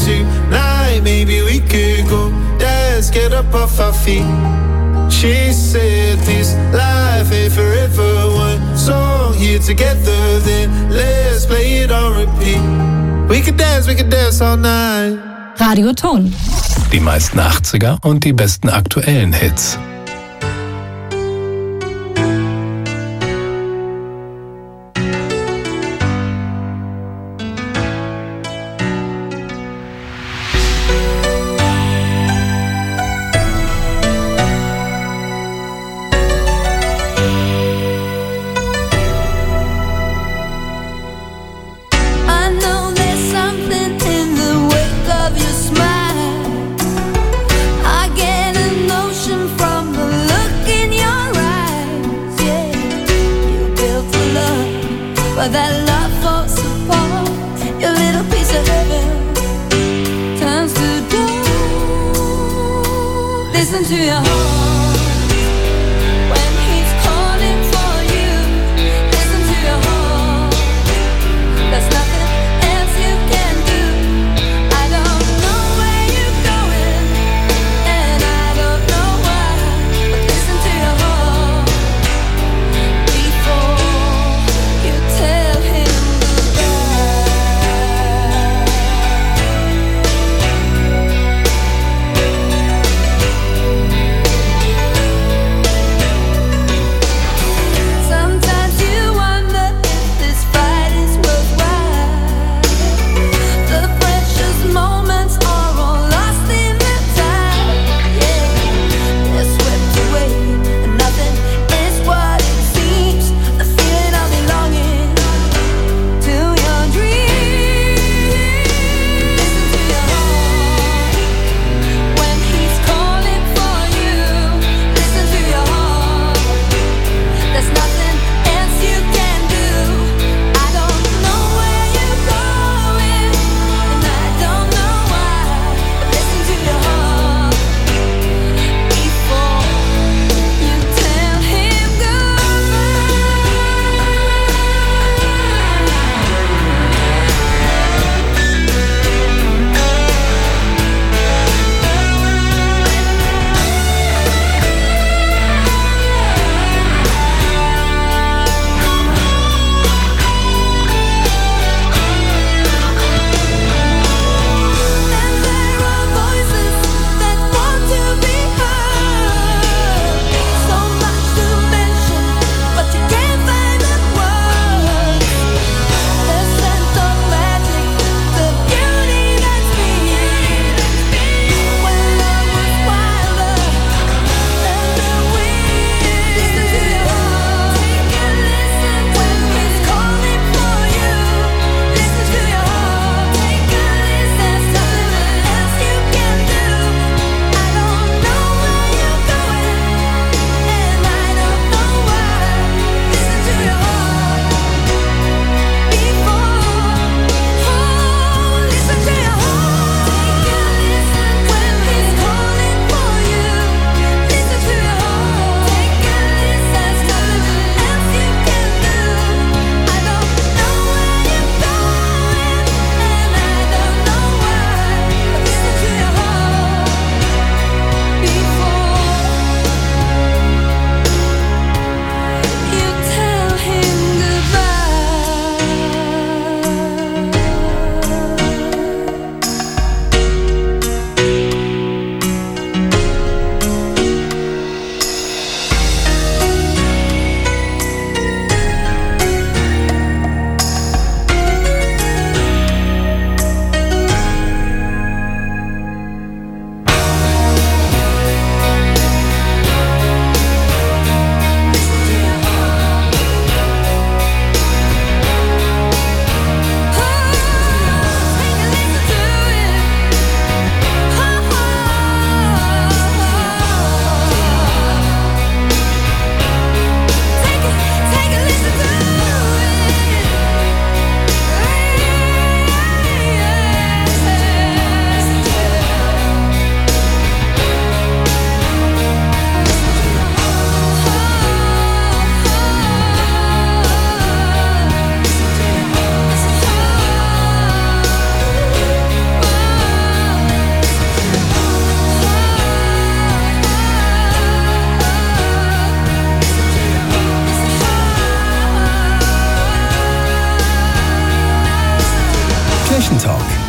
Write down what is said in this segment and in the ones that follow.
tonight. Maybe we could go dance, get up off our feet. She said this life ain't forever. One song here together, then let's play it on repeat. We could dance all night. Radioton. Die meisten 80er und die besten aktuellen Hits.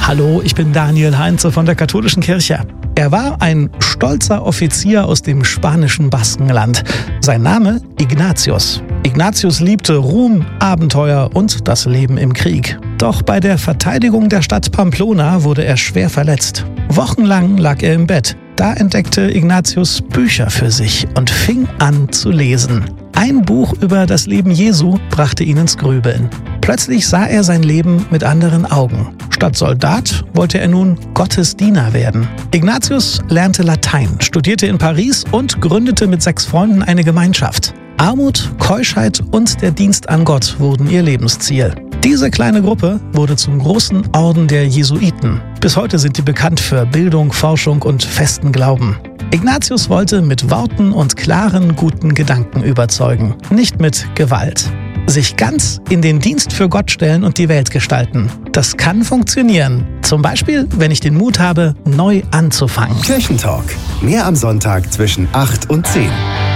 Hallo, ich bin Daniel Heinze von der Katholischen Kirche. Er war ein stolzer Offizier aus dem spanischen Baskenland. Sein Name Ignatius. Ignatius liebte Ruhm, Abenteuer und das Leben im Krieg. Doch bei der Verteidigung der Stadt Pamplona wurde er schwer verletzt. Wochenlang lag er im Bett. Da entdeckte Ignatius Bücher für sich und fing an zu lesen. Ein Buch über das Leben Jesu brachte ihn ins Grübeln. Plötzlich sah er sein Leben mit anderen Augen. Statt Soldat wollte er nun Gottesdiener werden. Ignatius lernte Latein, studierte in Paris und gründete mit 6 Freunden eine Gemeinschaft. Armut, Keuschheit und der Dienst an Gott wurden ihr Lebensziel. Diese kleine Gruppe wurde zum großen Orden der Jesuiten. Bis heute sind die bekannt für Bildung, Forschung und festen Glauben. Ignatius wollte mit Worten und klaren, guten Gedanken überzeugen, nicht mit Gewalt. Sich ganz in den Dienst für Gott stellen und die Welt gestalten. Das kann funktionieren. Zum Beispiel, wenn ich den Mut habe, neu anzufangen. Kirchentalk. Mehr am Sonntag zwischen 8 und 10.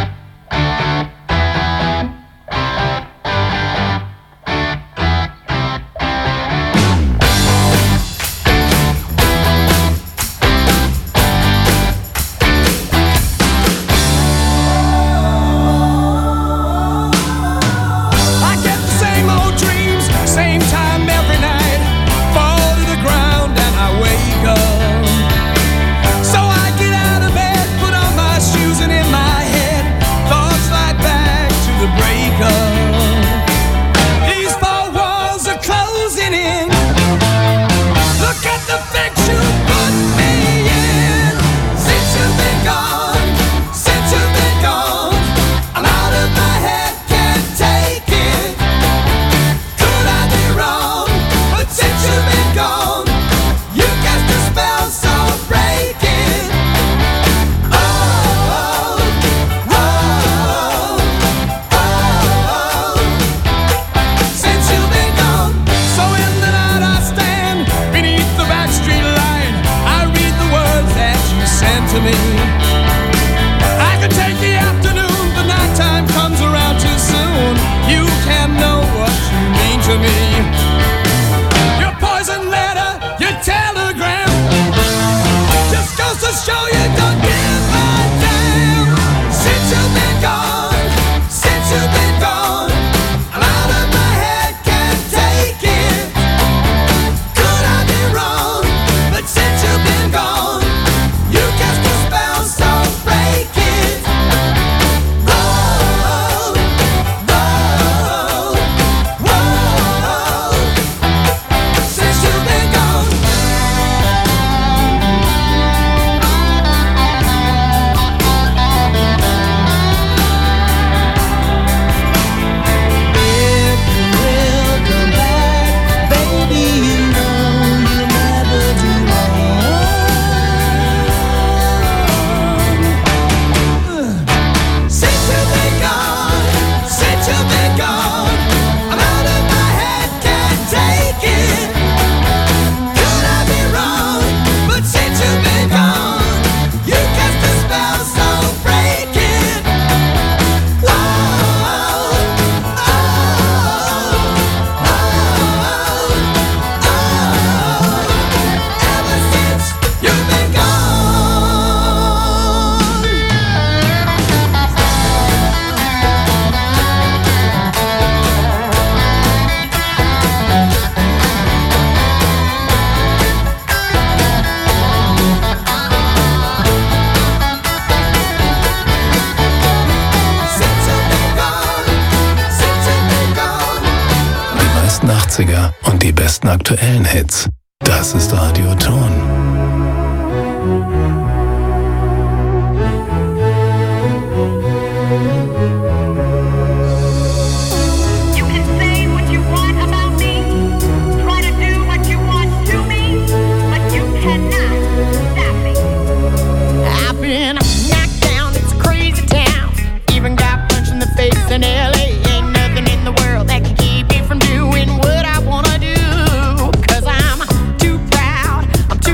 Und die besten aktuellen Hits. Das ist Radio Ton. From doing what I wanna do, 'cause I'm too proud, I'm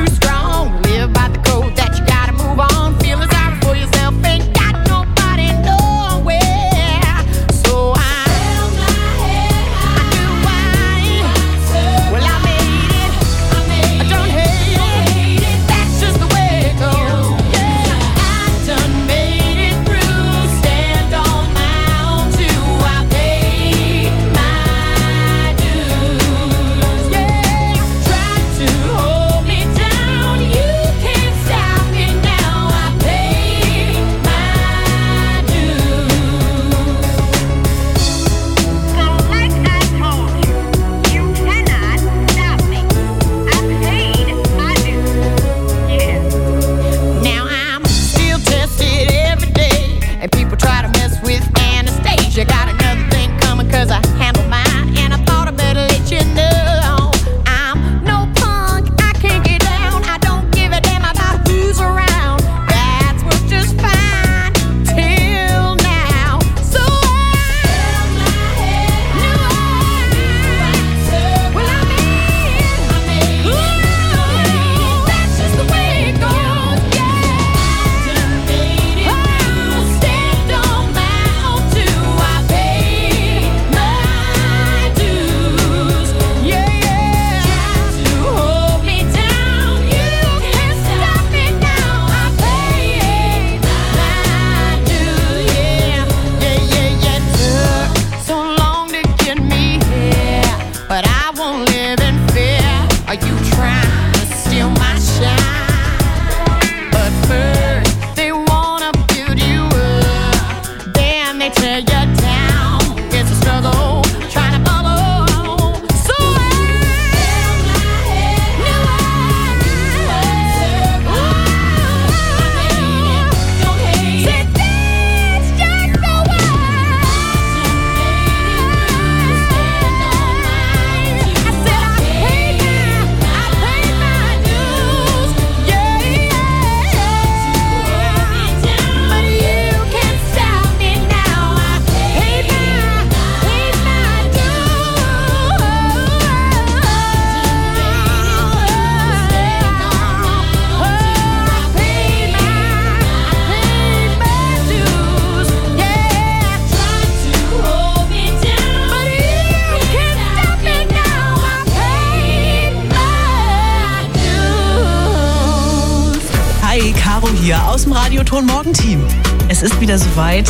Caro hier aus dem Radioton Morgenteam. Es ist wieder soweit.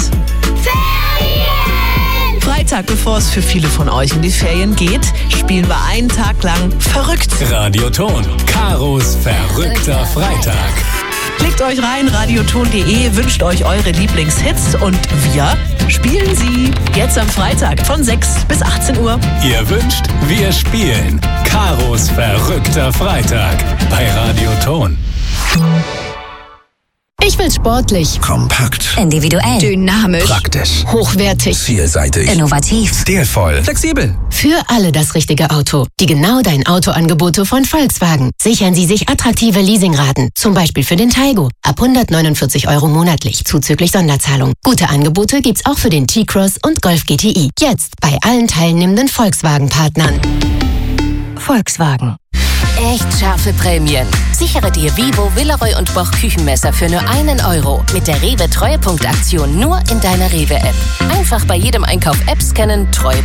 Ferien! Freitag, bevor es für viele von euch in die Ferien geht, spielen wir einen Tag lang verrückt. Radioton, Karos verrückter Freitag. Klickt euch rein, radioton.de, wünscht euch eure Lieblingshits und wir spielen sie jetzt am Freitag von 6 bis 18 Uhr. Ihr wünscht, wir spielen Karos verrückter Freitag bei Radioton. Ich will sportlich, kompakt, individuell, dynamisch, praktisch, hochwertig, vielseitig, innovativ, stilvoll, flexibel. Für alle das richtige Auto. Die Genau Dein Auto-Angebote von Volkswagen. Sichern Sie sich attraktive Leasingraten, zum Beispiel für den Taygo. Ab 149 € monatlich, zuzüglich Sonderzahlung. Gute Angebote gibt's auch für den T-Cross und Golf GTI. Jetzt bei allen teilnehmenden Volkswagen-Partnern. Volkswagen. Echt scharfe Prämien. Sichere dir Vivo, Villeroy und Boch Küchenmesser für nur 1 € mit der Rewe Treuepunktaktion nur in deiner Rewe-App. Einfach bei jedem Einkauf App scannen, Treuepunkt